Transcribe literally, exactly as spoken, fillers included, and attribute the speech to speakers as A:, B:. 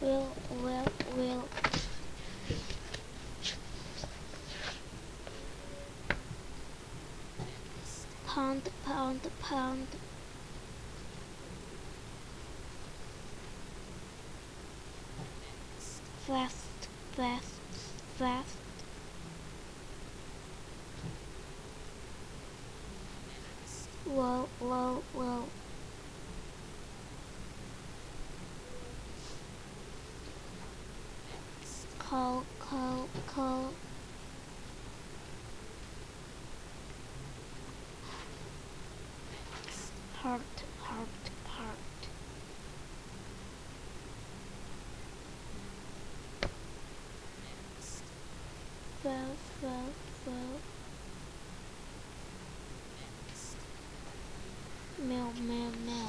A: will, will, will. Pound, pound, pound. Fast, fast, fast. Low, low, low. Call, call, call. Heart, heart, heart. Well, well, well. Meow, meow, meow.